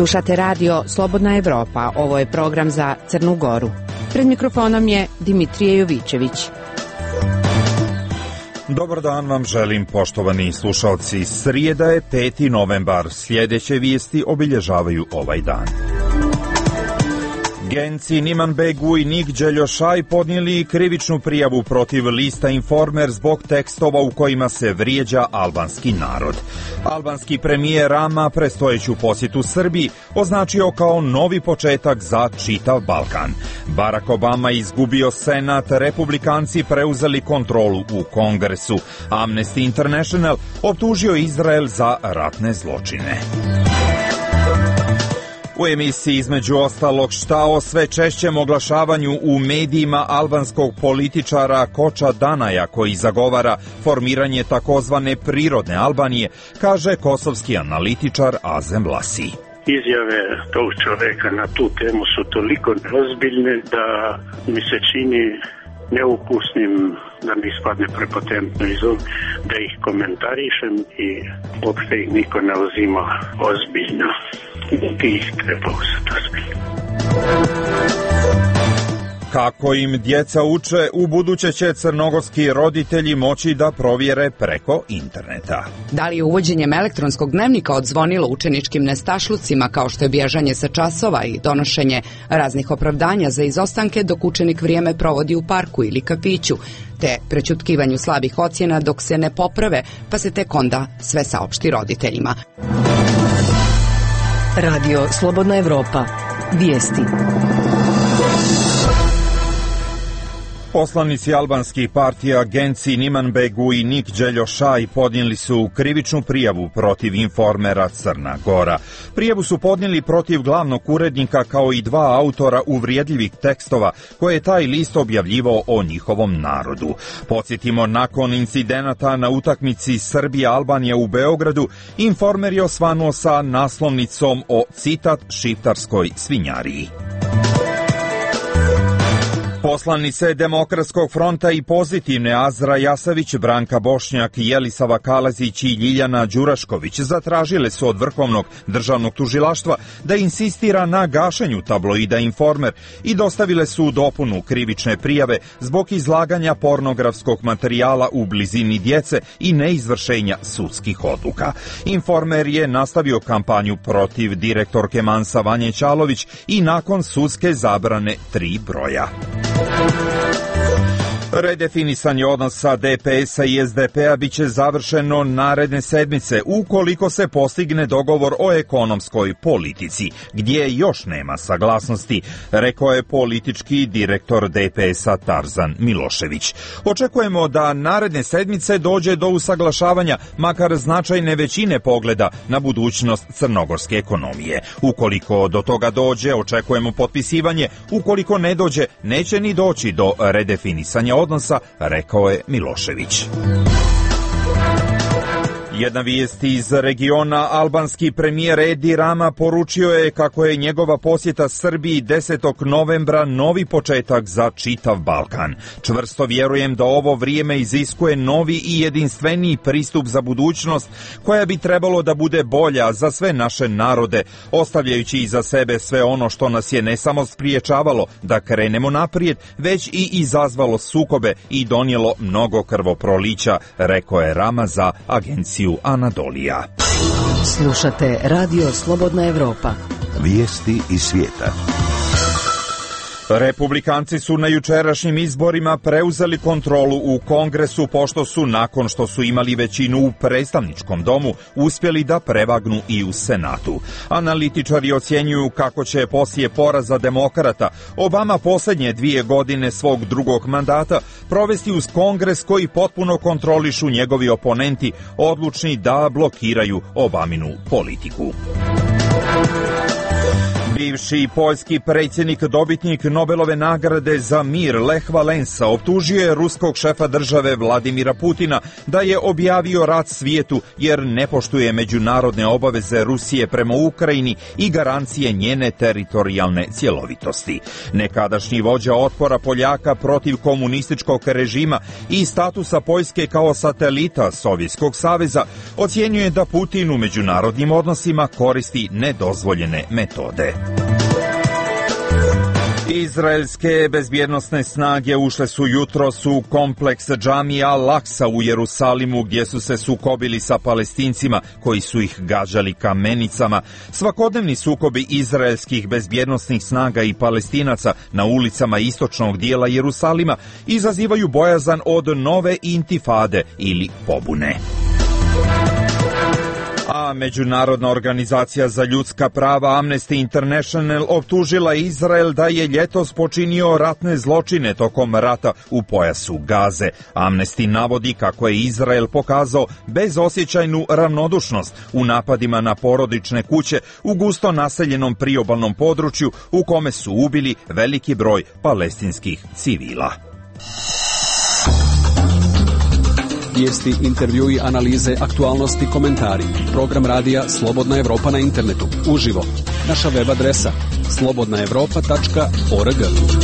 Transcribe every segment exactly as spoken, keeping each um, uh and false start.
Slušate radio Slobodna Evropa, ovo je program za Crnu Goru. Pred mikrofonom je Dimitrije Jovićević. Dobar dan vam želim, poštovani slušalci. Srijeda je peti novembar. Sljedeće vijesti obilježavaju ovaj dan. Genci Niman Begu i Nik Đeljošaj podnijeli krivičnu prijavu protiv lista Informer zbog tekstova u kojima se vrijeđa albanski narod. Albanski premijer Rama predstojeću posjetu Srbiji označio kao novi početak za čitav Balkan. Barack Obama izgubio Senat, republikanci preuzeli kontrolu u Kongresu. Amnesty International optužio Izrael za ratne zločine. U emisiji između ostalog šta o sve češćem oglašavanju u medijima albanskog političara Koča Danaja koji zagovara formiranje takozvane prirodne Albanije, kaže kosovski analitičar Azem Lasi. Izjave tog čoveka na tu temu su toliko neozbiljne da mi se čini neukusnim, da mi ispadne prepotentno iz ovog, da ih komentarišem i uopšte ih niko ne uzima ozbiljno. Ti ih treba uzeti ozbiljno. Kako im djeca uče, u buduće će crnogorski roditelji moći da provjere preko interneta. Da li je uvođenjem elektronskog dnevnika odzvonilo učeničkim nestašlucima kao što je bježanje sa časova i donošenje raznih opravdanja za izostanke dok učenik vrijeme provodi u parku ili kafiću, te prećutkivanju slabih ocjena dok se ne poprave, pa se tek onda sve saopšti roditeljima. Radio Slobodna Evropa. Vijesti. Poslanici albanskih partija Genci Niman Begu i Nik Đeljošaj podnijeli su krivičnu prijavu protiv Informera Crna Gora. Prijavu su podnijeli protiv glavnog urednika kao i dva autora uvrijedljivih tekstova koje je taj list objavljivao o njihovom narodu. Podsjetimo, nakon incidenata na utakmici Srbija-Albanija u Beogradu, Informer je osvanuo sa naslovnicom o, citat, šiptarskoj svinjariji. Poslanice Demokratskog fronta i Pozitivne Azra Jasavić, Branka Bošnjak, Jelisava Kalazić i Ljiljana Đurašković zatražile su od Vrhovnog državnog tužilaštva da insistira na gašenju tabloida Informer i dostavile su dopunu krivične prijave zbog izlaganja pornografskog materijala u blizini djece i neizvršenja sudskih odluka. Informer je nastavio kampanju protiv direktorke Mansa Vanje Ćalović i nakon sudske zabrane tri broja. Redefinisanje odnosa D P S-a i S D P-a biće završeno naredne sedmice ukoliko se postigne dogovor o ekonomskoj politici, gdje još nema saglasnosti, rekao je politički direktor D P S-a Tarzan Milošević. Očekujemo da naredne sedmice dođe do usaglašavanja makar značajne većine pogleda na budućnost crnogorske ekonomije. Ukoliko do toga dođe, očekujemo potpisivanje, ukoliko ne dođe, neće ni doći do redefinisanja odnosa, rekao je Milošević. Jedna vijest iz regiona, albanski premijer Edi Rama poručio je kako je njegova posjeta Srbiji desetog novembra novi početak za čitav Balkan. Čvrsto vjerujem da ovo vrijeme iziskuje novi i jedinstveniji pristup za budućnost koja bi trebalo da bude bolja za sve naše narode, ostavljajući iza sebe sve ono što nas je ne samo spriječavalo da krenemo naprijed, već i izazvalo sukobe i donijelo mnogo krvoprolića, rekao je Rama za agenciju Anadolija. Slušate Radio Slobodna Evropa. Vijesti iz svijeta. Republikanci su na jučerašnjim izborima preuzeli kontrolu u Kongresu pošto su, nakon što su imali većinu u predstavničkom domu, uspjeli da prevagnu i u Senatu. Analitičari ocjenjuju kako će poslije poraza demokrata Obama posljednje dvije godine svog drugog mandata provesti uz Kongres koji potpuno kontrolišu njegovi oponenti, odlučni da blokiraju Obaminu politiku. Bivši poljski predsjednik, dobitnik Nobelove nagrade za mir Lech Valensa optužio je ruskog šefa države Vladimira Putina da je objavio rat svijetu jer ne poštuje međunarodne obaveze Rusije prema Ukrajini i garancije njene teritorijalne cjelovitosti. Nekadašnji vođa otpora Poljaka protiv komunističkog režima i statusa Poljske kao satelita Sovjetskog saveza ocjenjuje da Putin u međunarodnim odnosima koristi nedozvoljene metode. Izraelske bezbjednosne snage ušle su jutros u kompleks Džamija Al-Aksa u Jerusalimu gdje su se sukobili sa Palestincima koji su ih gađali kamenicama. Svakodnevni sukobi izraelskih bezbjednosnih snaga i Palestinaca na ulicama istočnog dijela Jerusalima izazivaju bojazan od nove intifade ili pobune. A Međunarodna organizacija za ljudska prava Amnesty International optužila Izrael da je ljetos počinio ratne zločine tokom rata u pojasu Gaze. Amnesty navodi kako je Izrael pokazao bezosjećajnu ravnodušnost u napadima na porodične kuće u gusto naseljenom priobalnom području u kome su ubili veliki broj palestinskih civila. Vijesti, intervjui, analize, aktualnosti, komentari. Program radija Slobodna Evropa na internetu. Uživo. Naša web adresa slobodna evropa tačka org.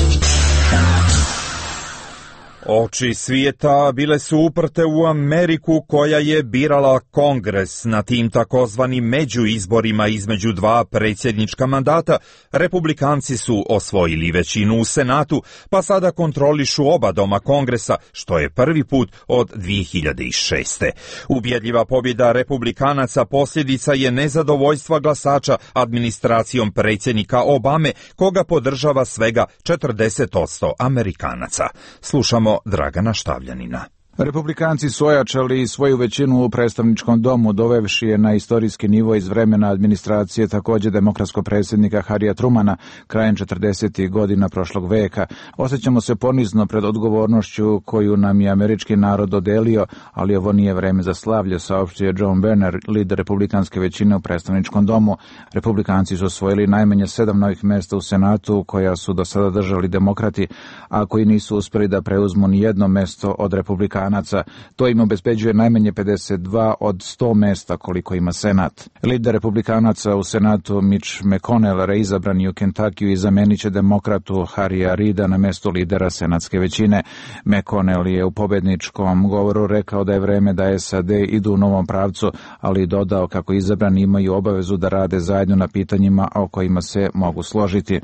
Oči svijeta bile su uprte u Ameriku koja je birala Kongres. Na tim takozvanim međuizborima između dva predsjednička mandata Republikanci su osvojili većinu u Senatu, pa sada kontrolišu oba doma Kongresa, što je prvi put od dvije hiljade šeste. Ubjedljiva pobjeda Republikanaca posljedica je nezadovoljstva glasača administracijom predsjednika Obame, koga podržava svega četrdeset posto Amerikanaca. Slušamo Dragana Štavljanina. Republikanci su ojačali svoju većinu u predstavničkom domu, dovevši je na istorijski nivo iz vremena administracije također demokratskog predsjednika Harrya Trumana krajem četrdesetih godina prošlog veka. Osjećamo se ponizno pred odgovornošću koju nam je američki narod dodelio, ali ovo nije vreme za slavlje, saopštio John Boehner, lider republikanske većine u predstavničkom domu. Republikanci su osvojili najmanje sedam novih mjesta u Senatu, koja su do sada držali demokrati, a koji nisu uspjeli da preuzmu ni jedno mjesto od republikanaca. To im obezbeđuje najmanje pedeset dva od sto mjesta koliko ima Senat. Lider republikanaca u Senatu Mitch McConnell reizabran je u Kentakiju i zamenit će demokratu Harrya Reida na mjestu lidera senatske većine. McConnell je u pobjedničkom govoru rekao da je vreme da S A D idu u novom pravcu, ali dodao kako izabrani imaju obavezu da rade zajedno na pitanjima o kojima se mogu složiti.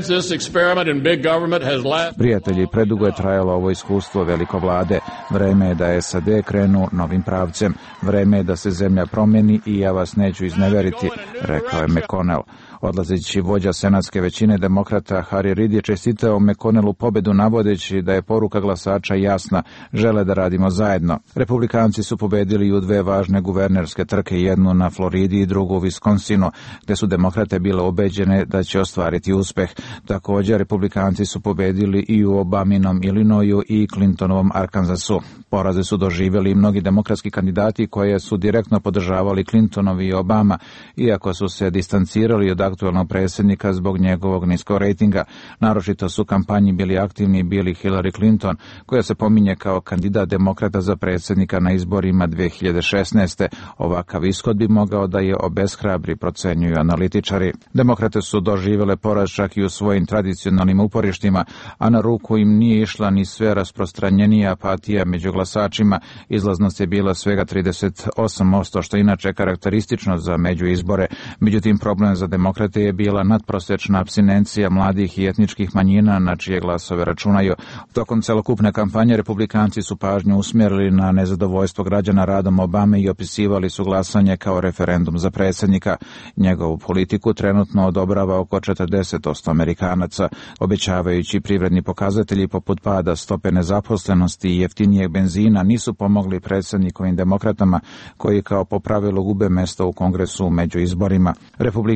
Prijatelji, predugo je trajalo ovo iskustvo velikovlade. Vreme je da S A D krenu novim pravcem. Vreme je da se zemlja promijeni i ja vas neću izneveriti, rekao je McConnell. Odlazeći vođa senatske većine demokrata Harry Reid je čestitao McConnellu pobedu navodeći da je poruka glasača jasna, žele da radimo zajedno. Republikanci su pobedili u dve važne guvernerske trke, jednu na Floridi i drugu u Wisconsinu, gdje su demokrate bile ubeđene da će ostvariti uspeh. Također, republikanci su pobedili i u Obaminom Illinoisu i Clintonovom Arkansasu. Poraze su doživjeli i mnogi demokratski kandidati koje su direktno podržavali Clintonovi i Obama, iako su se distancirali od aktualnog predsjednika zbog njegovog niskog rejtinga. Naročito su u kampanji bili aktivni bili Hillary Clinton, koja se pominje kao kandidat demokrata za predsjednika na izborima dvije hiljade šesnaeste. Ovakav ishod bi mogao da je obeshrabri, procenjuju analitičari. Demokrate su doživjele poraz čak i u svojim tradicionalnim uporištima, a na ruku im nije išla ni sve rasprostranjenija apatija među glasačima. Izlaznost je bila svega trideset osam posto, što inače je karakteristično za međuizbore. Međutim, problem za demokrate je bila nadprosječna apstinencija mladih i etničkih manjina na čije glasove računaju. Tokom celokupne kampanje republikanci su pažnju usmjerili na nezadovoljstvo građana radom Obame i opisivali su glasanje kao referendum za predsjednika. Njegovu politiku trenutno odobrava oko četrdeset posto Amerikanaca. Obećavajući privredni pokazatelji poput pada stope nezaposlenosti i jeftinijeg benzina nisu pomogli predsjednikovim demokratama koji kao po pravilu gube mjesto u Kongresu među izborima. Republikanska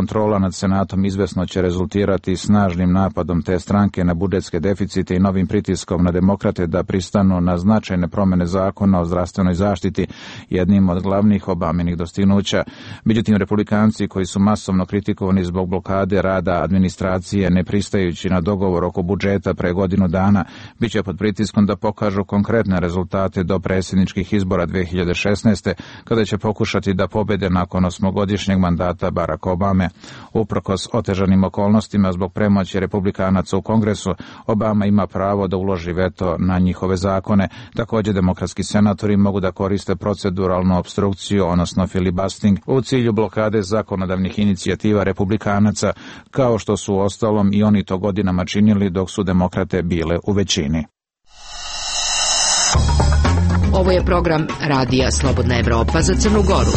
kontrola nad Senatom izvesno će rezultirati snažnim napadom te stranke na budžetske deficite i novim pritiskom na demokrate da pristanu na značajne promene zakona o zdravstvenoj zaštiti, jednim od glavnih Obaminih dostignuća. Međutim, republikanci koji su masovno kritikovani zbog blokade rada administracije ne pristajući na dogovor oko budžeta pre godinu dana, bit će pod pritiskom da pokažu konkretne rezultate do predsjedničkih izbora dve hiljade šesnaeste. kada će pokušati da pobede nakon osmogodišnjeg mandata Baracka Obame. Uprkos otežanim okolnostima zbog premoći republikanaca u Kongresu, Obama ima pravo da uloži veto na njihove zakone. Također, demokratski senatori mogu da koriste proceduralnu opstrukciju, odnosno filibustering, u cilju blokade zakonodavnih inicijativa republikanaca, kao što su uostalom i oni to godinama činili dok su demokrate bile u većini. Ovo je program Radija Slobodna Evropa za Crnu Goru.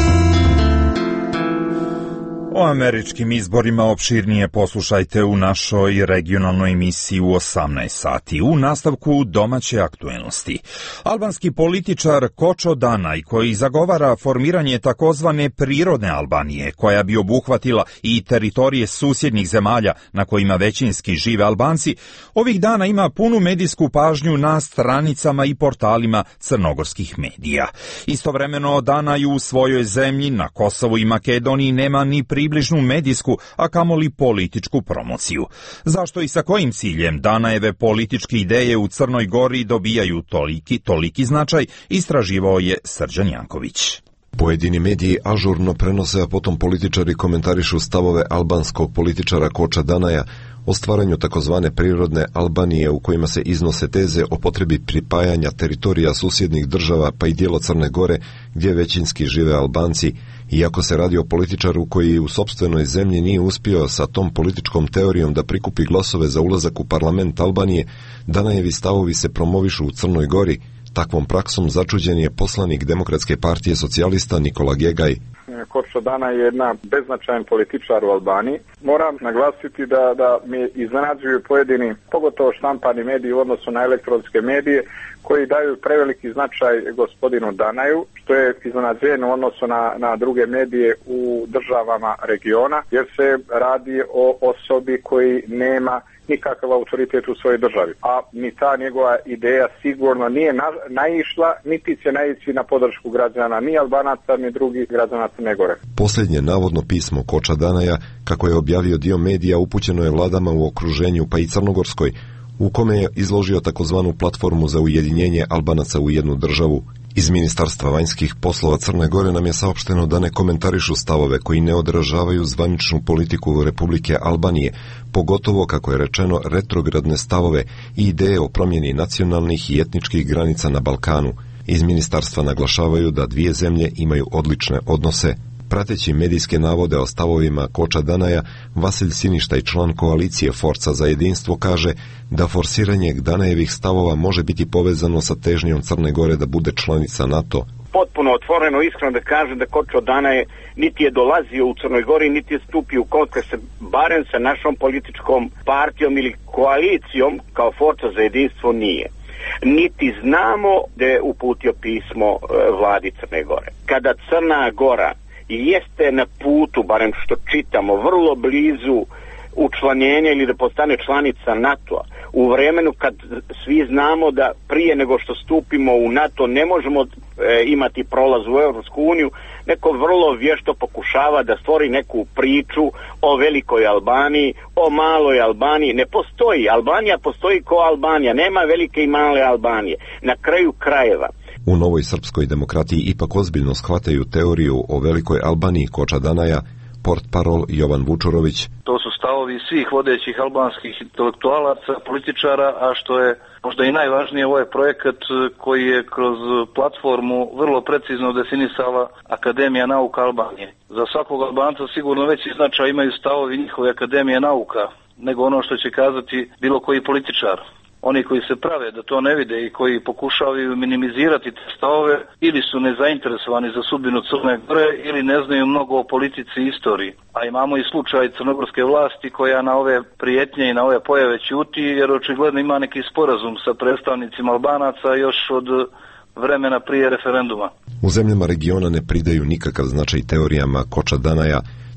O američkim izborima opširnije poslušajte u našoj regionalnoj emisiji u osamnaest sati. U nastavku domaće aktuelnosti. Albanski političar Kočo Danaj, koji zagovara formiranje takozvane prirodne Albanije, koja bi obuhvatila i teritorije susjednih zemalja na kojima većinski žive Albanci, ovih dana ima punu medijsku pažnju na stranicama i portalima crnogorskih medija. Istovremeno Danaj u svojoj zemlji, na Kosovu i Makedoniji, nema ni pri približnu medijsku, a kamoli političku promociju. Zašto i sa kojim ciljem Danajeve političke ideje u Crnoj Gori dobijaju toliki, toliki značaj, istraživao je Srđan Janković. Pojedini mediji ažurno prenose, a potom političari komentarišu stavove albanskog političara Koča Danaja o stvaranju takozvane prirodne Albanije, u kojima se iznose teze o potrebi pripajanja teritorija susjednih država pa i dijelo Crne Gore gdje većinski žive Albanci. Iako se radi o političaru koji u sopstvenoj zemlji nije uspio sa tom političkom teorijom da prikupi glasove za ulazak u parlament Albanije, Danajevi stavovi se promovišu u Crnoj Gori. Takvom praksom začuđen je poslanik Demokratske partije socijalista Nikola Gegaj. Kočo Danaj je jedna beznačajan političar u Albaniji. Moram naglasiti da, da mi iznenađuju pojedini, pogotovo štampani mediji u odnosu na elektronske medije, koji daju preveliki značaj gospodinu Danaju, što je iznenađeno u odnosu na, na druge medije u državama regiona, jer se radi o osobi koji nema nikakav autoritet u svojoj državi. A ni ta njegova ideja sigurno nije na, naišla, niti će naići na podršku građana, ni Albanaca, ni drugih građana Crne Gore. Posljednje navodno pismo Koča Danaja, kako je objavio dio medija, upućeno je vladama u okruženju, pa i Crnogorskoj, u kome je izložio takozvanu platformu za ujedinjenje Albanaca u jednu državu. Iz Ministarstva vanjskih poslova Crne Gore nam je saopšteno da ne komentarišu stavove koji ne odražavaju zvaničnu politiku Republike Albanije, pogotovo, kako je rečeno, retrogradne stavove i ideje o promjeni nacionalnih i etničkih granica na Balkanu. Iz ministarstva naglašavaju da dvije zemlje imaju odlične odnose. Prateći medijske navode o stavovima Koča Danaja, Vasilj Siništa i član koalicije Forca za jedinstvo kaže da forsiranje Danajevih stavova može biti povezano sa težnjom Crne Gore da bude članica NATO. Potpuno otvoreno, iskreno da kažem da Kočo Danaje niti je dolazio u Crnoj Gori, niti je stupio u kontakt sa, barem sa našom političkom partijom ili koalicijom kao Forca za jedinstvo nije. Niti znamo da je uputio pismo e, vladi Crne Gore. Kada Crna Gora jeste na putu, barem što čitamo, vrlo blizu učlanjenja ili da postane članica NATO-a, u vremenu kad svi znamo da prije nego što stupimo u NATO ne možemo e, imati prolaz u Europsku uniju, neko vrlo vješto pokušava da stvori neku priču o velikoj Albaniji, o maloj Albaniji. Ne postoji. Albanija postoji ko Albanija. Nema velike i male Albanije. Na kraju krajeva. U Novoj srpskoj demokratiji ipak ozbiljno shvataju teoriju o velikoj Albaniji Koča Danaja, portparol Jovan Vučurović. To su stavovi svih vodećih albanskih intelektualaca, političara, a što je možda i najvažnije, ovaj projekat koji je kroz platformu vrlo precizno definisala Akademija nauka Albanije. Za svakog Albanca sigurno veći značaj imaju stavovi njihove Akademije nauka nego ono što će kazati bilo koji političar. Oni koji se prave da to ne vide i koji pokušavaju minimizirati te stavove ili su nezainteresovani za sudbinu Crne Gore ili ne znaju mnogo o politici i istoriji. A imamo i slučaj crnogorske vlasti koja na ove prijetnje i na ove pojave ćuti, jer očigledno ima neki sporazum sa predstavnicima Albanaca još od vremena prije referenduma. U zemljama regiona ne pridaju nikakav značaj teorijama Koča Danaja.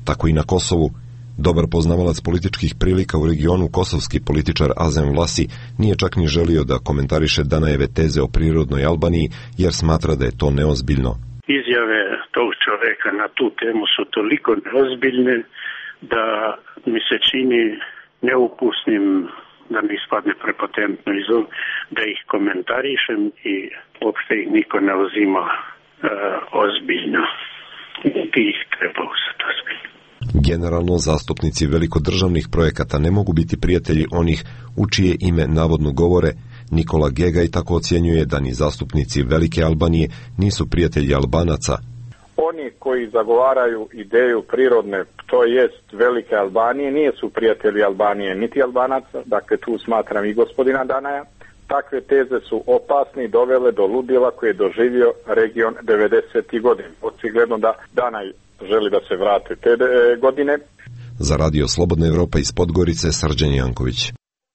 tako i na Kosovu. Dobar poznavalac političkih prilika u regionu, kosovski političar Azem Vlasi, nije čak ni želio da komentariše Danajeve teze o prirodnoj Albaniji, jer smatra da je to neozbiljno. Izjave tog čoveka na tu temu su toliko neozbiljne da mi se čini neukusnim, da mi ispadne prepotentno iz um, da ih komentarišem i uopšte ih niko ne uzima uh, ozbiljno. Ti ih treba uzeti ozbiljno. Generalno, zastupnici velikodržavnih projekata ne mogu biti prijatelji onih u čije ime navodno govore. Nikola Gegaj tako ocjenjuje da ni zastupnici Velike Albanije nisu prijatelji Albanaca. Oni koji zagovaraju ideju prirodne, to jest Velike Albanije, nisu prijatelji Albanije niti Albanaca, dakle tu smatram i gospodina Danaja. Takve teze su opasne i dovele do ludila koje je doživio region devedesetih godina. Očigledno da Danaj želi da se vrate te godine. Za Radio Slobodna Evropa iz Podgorice, Srđan Janković.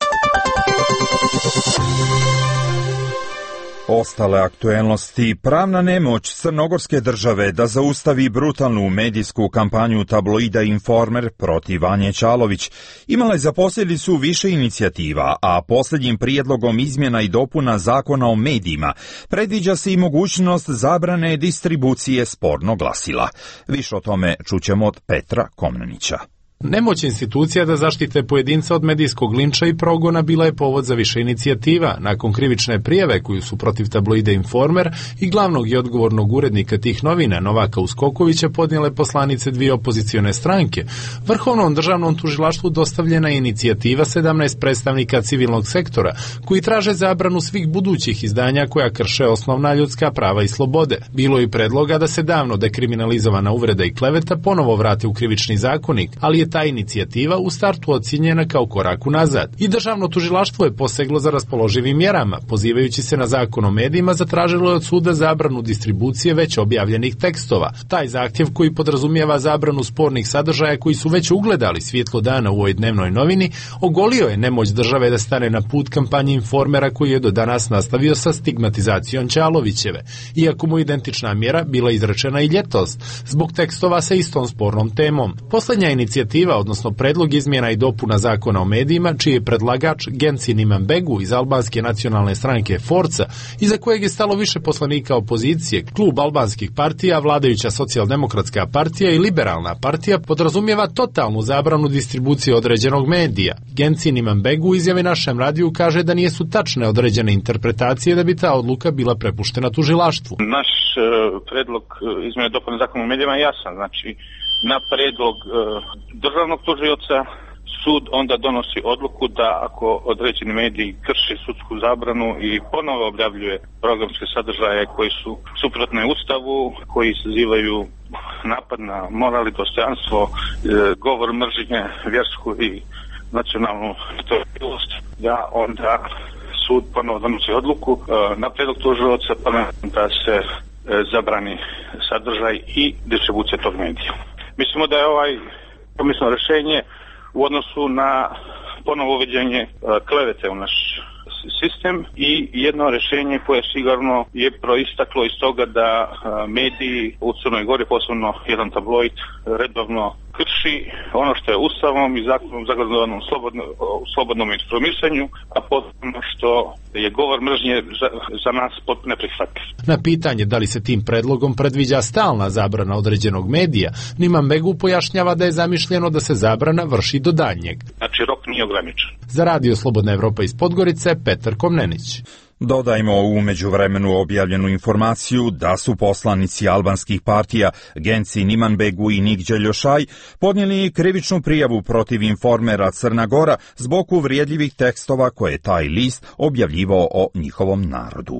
Ostale aktuelnosti: pravna nemoć crnogorske države da zaustavi brutalnu medijsku kampanju tabloida Informer protiv Anje Čalović imala je za posljedicu više inicijativa, a posljednjim prijedlogom izmjena i dopuna Zakona o medijima predviđa se i mogućnost zabrane distribucije spornog glasila. Više o tome čućemo od Petra Komnenića. Nemoć institucija da zaštite pojedinca od medijskog linča i progona bila je povod za više inicijativa. Nakon krivične prijave koju su protiv tabloida Informer i glavnog i odgovornog urednika tih novina Novaka Uskokovića podnijele poslanice dvije opozicione stranke, Vrhovnom državnom tužilaštvu dostavljena je inicijativa sedamnaest predstavnika civilnog sektora koji traže zabranu svih budućih izdanja koja krše osnovna ljudska prava i slobode. Bilo je i predloga da se davno dekriminalizovana uvreda i kleveta ponovo vrate u krivični zakonik, ali je ta inicijativa u startu ocijenjena kao korak unazad. I državno tužilaštvo je poseglo za raspoloživim mjerama, pozivajući se na Zakon o medijima, zatražilo je od suda zabranu distribucije već objavljenih tekstova. Taj zahtjev, koji podrazumijeva zabranu spornih sadržaja koji su već ugledali svjetlo dana u ovoj dnevnoj novini, ogolio je nemoć države da stane na put kampanji Informera koji je do danas nastavio sa stigmatizacijom Čalovićeve, iako mu identična mjera bila izrečena i ljetos zbog tekstova sa istom spornom temom. Posljednja inicijativa, odnosno predlog izmjena i dopuna Zakona o medijima, čiji je predlagač Genci Nimanbegu iz albanske nacionalne stranke Forca, iza kojeg je stalo više poslanika opozicije, klub albanskih partija, vladajuća socijaldemokratska partija i liberalna partija, podrazumijeva totalnu zabranu distribucije određenog medija. Genci Nimanbegu u izjavi našem radiju kaže da nisu tačne određene interpretacije da bi ta odluka bila prepuštena tužilaštvu. Naš uh, predlog uh, izmjena i dopuna Zakona o medijima je jasan, znači na predlog e, državnog tužioca sud onda donosi odluku da ako određeni mediji krši sudsku zabranu i ponovo objavljuje programske sadržaje koji su suprotne Ustavu, koji izazivaju napad na moral i dostojanstvo, e, govor mržnje, vjersku i nacionalnu tolerancijnost, da onda sud ponovo donosi odluku e, na predlog tužioca da se e, zabrani sadržaj i distribucija tog medija. Mislimo da je ovaj komisno rješenje u odnosu na ponovo uvođenje klevete u naš sistem i jedno rješenje koje sigurno je proistaklo iz toga da mediji u Crnoj Gori, posebno jedan tabloid, redovno krši ono što je Ustavom i zakonom zagarantovano slobodno, slobodnom informisanju, a potpuno što je govor mržnje za, za nas potpuno neprihvatljiv. Na pitanje da li se tim predlogom predviđa stalna zabrana određenog medija, Nimanbegu pojašnjava da je zamišljeno da se zabrana vrši do daljnjeg. Znači rok nije ograničen. Za Radio Slobodna Evropa iz Podgorice, Petar Komnenić. Dodajmo u međuvremenu objavljenu informaciju da su poslanici albanskih partija Genci Nimanbegu i Nikđe Ljošaj podnijeli krivičnu prijavu protiv Informera Crna Gora zbog uvrijedljivih tekstova koje je taj list objavljivao o njihovom narodu.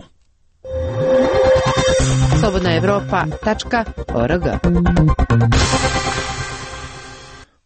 slobodna evropa tačka org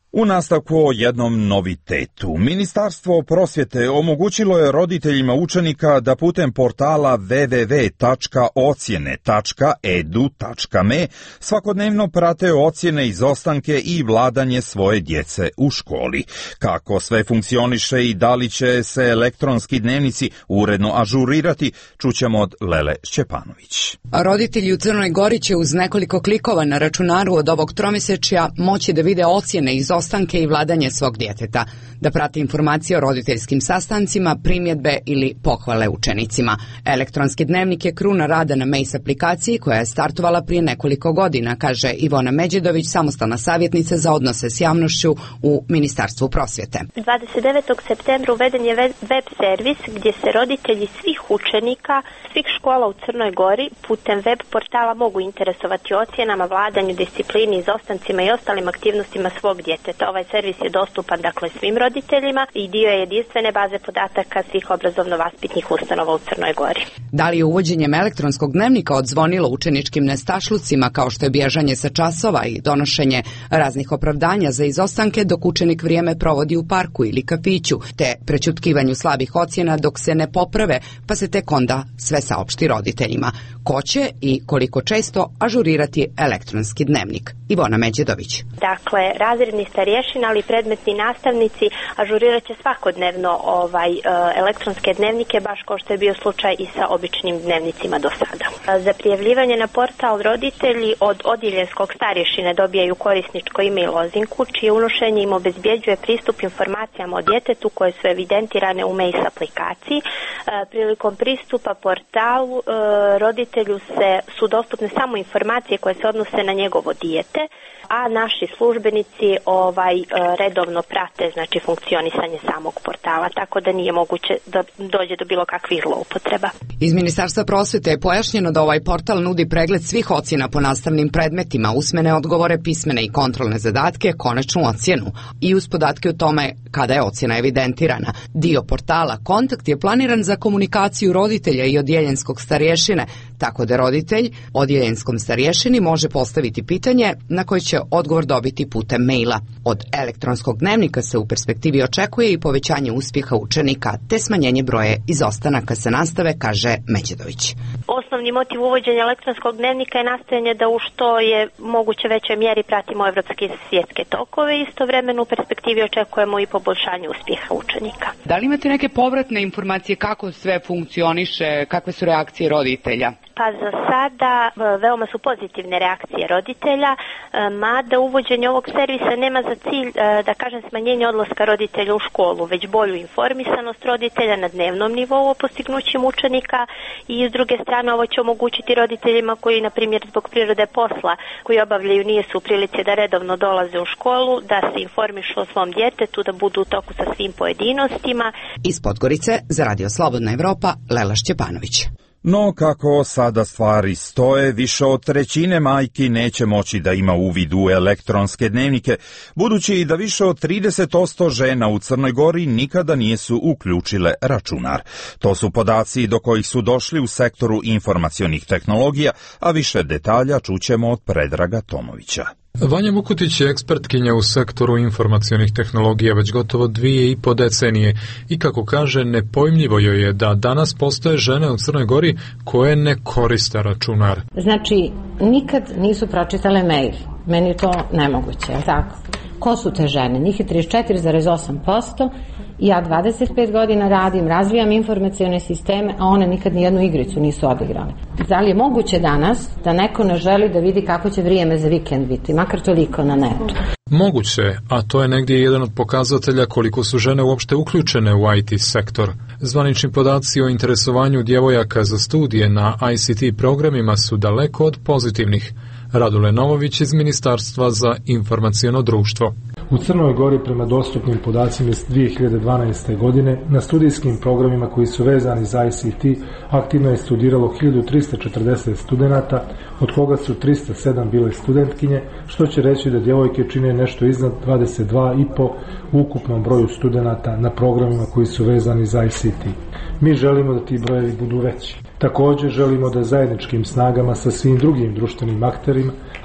U nastavku o jednom novitetu. Ministarstvo prosvjete omogućilo je roditeljima učenika da putem portala w w w tačka ocjene tačka e d u tačka m e svakodnevno prate ocjene, izostanke i vladanje svoje djece u školi. Kako sve funkcioniše i da li će se elektronski dnevnici uredno ažurirati, čućemo od Lele Šćepanović. Roditelji u Crnoj Gori će uz nekoliko klikova na računaru od ovog tromjesečja moći da vide ocjene, izostanke i vladanje svog djeteta, da prati informacije o roditeljskim sastancima, primjedbe ili pohvale učenicima. Elektronski dnevnik je kruna rada na M E I S aplikaciji koja je startovala prije nekoliko godina, kaže Ivona Međedović, samostalna savjetnica za odnose s javnošću u Ministarstvu prosvjete. dvadeset devetog septembra uveden je web servis gdje se roditelji svih učenika, svih škola u Crnoj Gori putem web portala mogu interesovati ocjenama, vladanju, disciplini, izostancima i ostalim aktivnostima svog djeteta. Ovaj servis je dostupan dakle svim roditeljima i dio je jedinstvene baze podataka svih obrazovno-vaspitnih ustanova u Crnoj Gori. Da li je uvođenjem elektronskog dnevnika odzvonilo učeničkim nestašlucima kao što je bježanje sa časova i donošenje raznih opravdanja za izostanke dok učenik vrijeme provodi u parku ili kafiću, te prećutkivanju slabih ocjena dok se ne poprave, pa se tek onda sve saopšti roditeljima. Ko će i koliko često ažurirati elektronski dnevnik? Ivona Međedović. Dakle, razredni starješina, ali predmetni nastavnici ažurirat će svakodnevno ovaj elektronske dnevnike, baš kao što je bio slučaj i sa običnim dnevnicima do sada. Za prijavljivanje na portal roditelji od odjeljenskog starješine dobijaju korisničko ime i lozinku, čije unošenje im obezbjeđuje pristup informacijama o djetetu koje su evidentirane u M E I S aplikaciji. Prilikom pristupa portalu roditelju se, su dostupne samo informacije koje se odnose na njegovo dijete, a naši službenici ovaj redovno prate znači funkcionisanje samog portala, tako da nije moguće da dođe do bilo kakvih zloupotreba. Iz Ministarstva prosvjete je pojašnjeno da ovaj portal nudi pregled svih ocjena po nastavnim predmetima, usmene odgovore, pismene i kontrolne zadatke, konačnu ocjenu i uz podatke o tome kada je ocjena evidentirana. Dio portala Kontakt je planiran za komunikaciju roditelja i odjeljenskog starješine, tako da roditelj odjeljenskom starješini može postaviti pitanje na koje će odgovor dobiti putem maila. Od elektronskog dnevnika se u perspektivi očekuje i povećanje uspjeha učenika, te smanjenje broja izostanaka sa nastave, kaže Međedović. Osnovni motiv uvođenja elektronskog dnevnika je nastojanje da u što je moguće većoj mjeri pratimo evropske i svjetske tokove i istovremeno u perspektivi očekujemo i poboljšanje uspjeha učenika. Da li imate neke povratne informacije kako sve funkcioniše, kakve su reakcije roditelja? Pa za sada veoma su pozitivne reakcije roditelja, mada uvođenje ovog servisa nema za cilj, da kažem, smanjenje odlaska roditelja u školu, već bolju informisanost roditelja na dnevnom nivou o postignućim učenika i s druge strane ovo će omogućiti roditeljima koji, na primjer, zbog prirode posla koji obavljaju nije su u prilici da redovno dolaze u školu, da se informišu o svom djetetu, da budu u toku sa svim pojedinostima. Iz Podgorice za Radio Slobodna Evropa, Lela Šćepanović. No, kako sada stvari stoje, više od trećine majki neće moći da ima uvid u elektronske dnevnike, budući da više od trideset posto žena u Crnoj Gori nikada nisu uključile računar. To su podaci do kojih su došli u sektoru informacionih tehnologija, a više detalja čućemo od Predraga Tomovića. Vanja Vukutić je ekspertkinja u sektoru informacionih tehnologija već gotovo dvije i po decenije i kako kaže, nepojmljivo joj je da danas postoje žene u Crnoj Gori koje ne koriste računar. Znači, nikad nisu pročitale mail. Meni je to nemoguće, je li tako? Ko su te žene? Njih je trideset četiri zarez osam posto. Ja dvadeset pet godina radim, razvijam informacione sisteme, a one nikad nijednu igricu nisu odigrale. Da li je moguće danas da neko ne želi da vidi kako će vrijeme za vikend biti, makar toliko na netu? Moguće, a to je negdje jedan od pokazatelja koliko su žene uopšte uključene u I T sektor. Zvanični podaci o interesovanju djevojaka za studije na I C T programima su daleko od pozitivnih. Radule Novović iz Ministarstva za informaciono društvo. U Crnoj Gori prema dostupnim podacima iz dvije hiljade dvanaeste. godine na studijskim programima koji su vezani za I C T aktivno je studiralo hiljadu trista četrdeset studenata, od koga su trista sedam bile studentkinje, što će reći da djevojke čine nešto iznad dvadeset dva i po u ukupnom broju studenata na programima koji su vezani za I C T. Mi želimo da ti brojevi budu veći. Također želimo da zajedničkim snagama sa svim drugim društvenim akterima,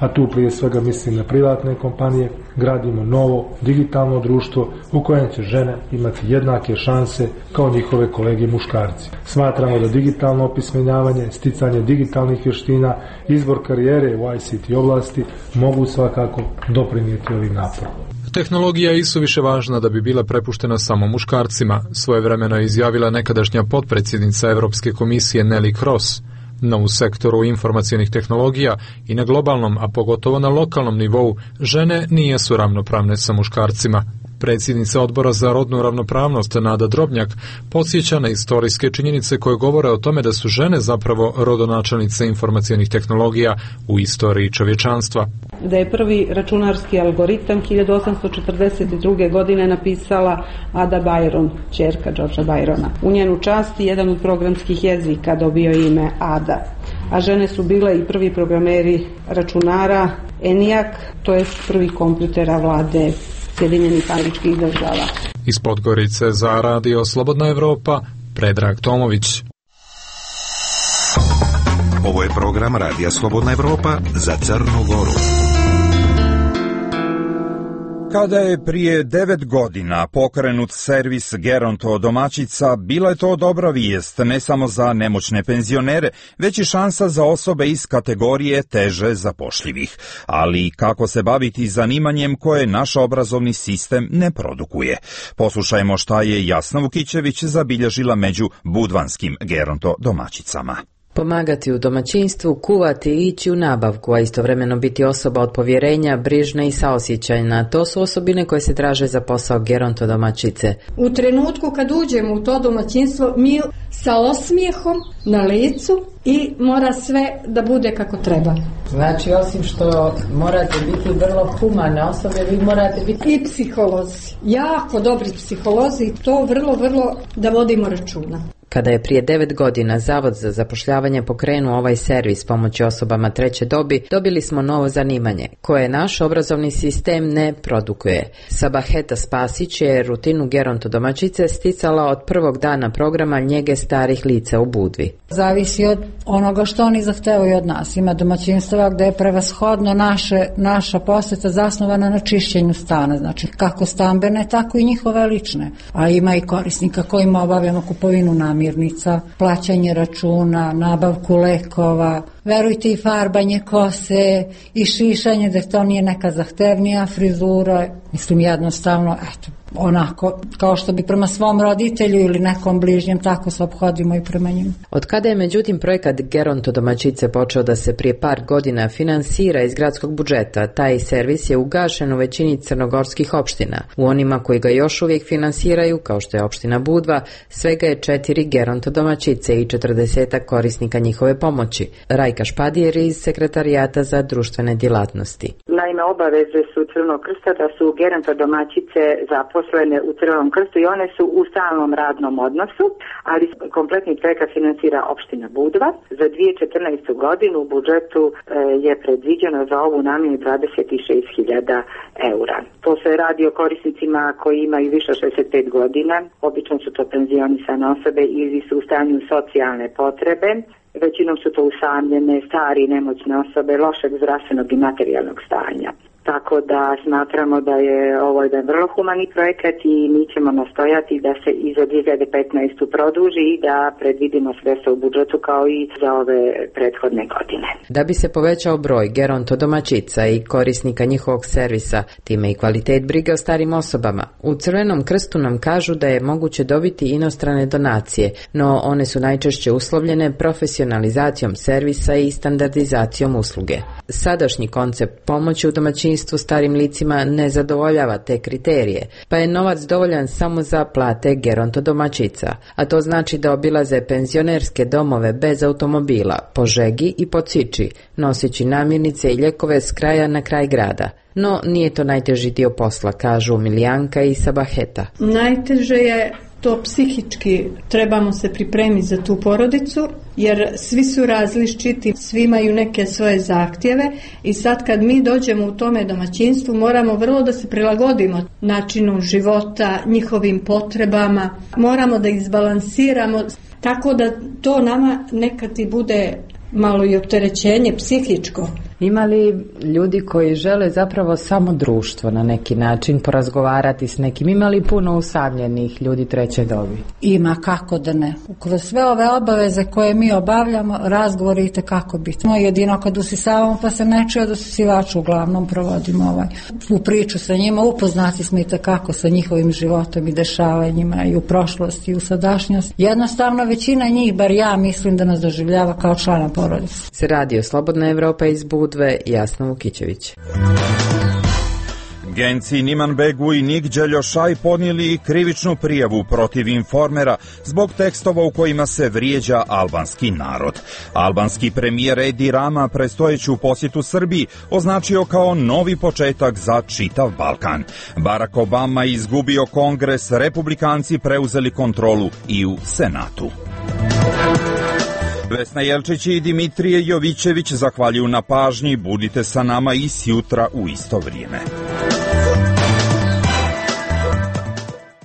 a tu prije svega mislim na privatne kompanije, gradimo novo digitalno društvo u kojem će žene imati jednake šanse kao njihove kolege muškarci. Smatramo da digitalno opismenjavanje, sticanje digitalnih vještina, izbor karijere u I C T oblasti mogu svakako doprinijeti ovim naporom. Tehnologija je isuviše važna da bi bila prepuštena samo muškarcima, svojevremeno je izjavila nekadašnja potpredsjednica Europske komisije Nelly Kroes. No u sektoru informacionih tehnologija i na globalnom, a pogotovo na lokalnom nivou, žene nijesu ravnopravne sa muškarcima. Predsjednica Odbora za rodnu ravnopravnost Nada Drobnjak podsjeća na istorijske činjenice koje govore o tome da su žene zapravo rodonačelnice informacionih tehnologija u istoriji čovječanstva. Da je prvi računarski algoritam hiljadu osamsto četrdeset druge. godine napisala Ada Byron, ćerka Georgea Byrona. U njenu čast jedan od programskih jezika dobio ime Ada. A žene su bile i prvi programeri računara ENIAC, to je prvi kompjutera vlade Sjedinjenih Američkih Država. Iz Podgorice za Radio Slobodna Evropa, Predrag Tomović. Ovo je program Radija Slobodna Evropa za Crnu Goru. Kada je prije devet godina pokrenut servis Geronto domaćica, bila je to dobra vijest ne samo za nemoćne penzionere, već i šansa za osobe iz kategorije teže zapošljivih. Ali kako se baviti zanimanjem koje naš obrazovni sistem ne produkuje? Poslušajmo šta je Jasna Vukićević zabilježila među budvanskim Geronto domaćicama. Pomagati u domaćinstvu, kuvati i ići u nabavku, a istovremeno biti osoba od povjerenja, brižna i saosjećajna. To su osobine koje se traže za posao Geronto domaćice. U trenutku kad uđemo u to domaćinstvo, mi sa osmijehom na licu i mora sve da bude kako treba. Znači, osim što morate biti vrlo humane osobe, vi morate biti i psiholozi. Jako dobri psiholozi i to vrlo, vrlo da vodimo računa. Kada je prije devet godina Zavod za zapošljavanje pokrenuo ovaj servis pomoći osobama treće dobi, dobili smo novo zanimanje, koje naš obrazovni sistem ne produkuje. Sabaheta Spasić je rutinu Geronto domaćice sticala od prvog dana programa njege starih lica u Budvi. Zavisi od onoga što oni zahtevaju od nas. Ima domaćinstva gde je prevashodno naše, naša poseta zasnovana na čišćenju stana, znači kako stambene, tako i njihove lične. A ima i korisnika kojima obavljamo kupovinu namirnica, plaćanje računa, nabavku lekova, verujte i farbanje kose i šišanje, da to nije neka zahtevnija frizura, mislim jednostavno, eto, onako, kao što bi prema svom roditelju ili nekom bližnjem, tako se ophodimo i prema njim. Od kada je međutim projekat Geronto domaćice počeo da se prije par godina finansira iz gradskog budžeta, taj servis je ugašen u većini crnogorskih opština. U onima koji ga još uvijek finansiraju, kao što je opština Budva, svega je četiri Geronto domaćice i četrdesetak korisnika njihove pomoći. Rajka Špadijer iz Sekretarijata za društvene djelatnosti. Naime, obaveze su Crvenog krsta da su Geronto domaćice zaposlene u Crvenom krstu i one su u stalnom radnom odnosu, ali kompletni projekat finansira opština Budva. Za dvije tisuće četrnaestu. godinu u budžetu je predviđeno za ovu namjenu dvadeset šest hiljada eura. To se radi o korisnicima koji imaju više od šezdeset pet godina, obično su to penzionisane osobe ili su u stanju socijalne potrebe. Većinom su to usamljene, stari i nemoćne osobe, lošeg zdravstvenog i materijalnog stanja. Tako da smatramo da je ovo jedan vrlo humani projekat i mi ćemo nastojati da se i za dvije hiljade petnaestu. produži i da predvidimo sredstva u budžetu kao i za ove prethodne godine. Da bi se povećao broj Geronto domaćica i korisnika njihovog servisa, time i kvalitet brige o starim osobama, u Crvenom krstu nam kažu da je moguće dobiti inostrane donacije, no one su najčešće uslovljene profesionalizacijom servisa i standardizacijom usluge. Sadašnji koncept pomoći u domaćinstvu starim licima ne zadovoljava te kriterije, pa je novac dovoljan samo za plate Geronto domaćica, a to znači da obilaze penzionerske domove bez automobila, po žegi i po ciči, noseći namirnice i lijekove s kraja na kraj grada. No, nije to najteži dio posla, kažu Miljanka i Sabaheta. Najteže je to psihički, trebamo se pripremiti za tu porodicu, jer svi su različiti, svi imaju neke svoje zahtjeve i sad kad mi dođemo u tome domaćinstvu moramo vrlo da se prilagodimo načinu života, njihovim potrebama, moramo da izbalansiramo, tako da to nama nekad i bude malo i opterećenje psihičko. Ima li ljudi koji žele zapravo samo društvo na neki način, porazgovarati s nekim? Ima li puno usamljenih ljudi treće dobi? Ima, kako da ne. Kroz sve ove obaveze koje mi obavljamo, razgovori itekako bitno. Jedino kad usisavamo pa se ne čuje, da usisivaču uglavnom provodimo ovaj, u priču sa njima, upoznati smo itekako sa njihovim životom i dešavanjima i u prošlosti i u sadašnjosti. Jednostavno većina njih, bar ja mislim, da nas doživljava kao člana porodice. Se radi o Slobodna Evropa iz Budve, Jasna Vukićević. Genci Niman Begu i Nik Đeljošaj podnijeli krivičnu prijavu protiv Informera zbog tekstova u kojima se vrijeđa albanski narod. Albanski premijer Edi Rama predstojeću posjetu Srbiji označio kao novi početak za čitav Balkan. Barack Obama izgubio kongres, republikanci preuzeli kontrolu i u Senatu. Vesna Jelčić i Dimitrije Jovićević zahvaljuju na pažnji, budite sa nama i sjutra u isto vrijeme.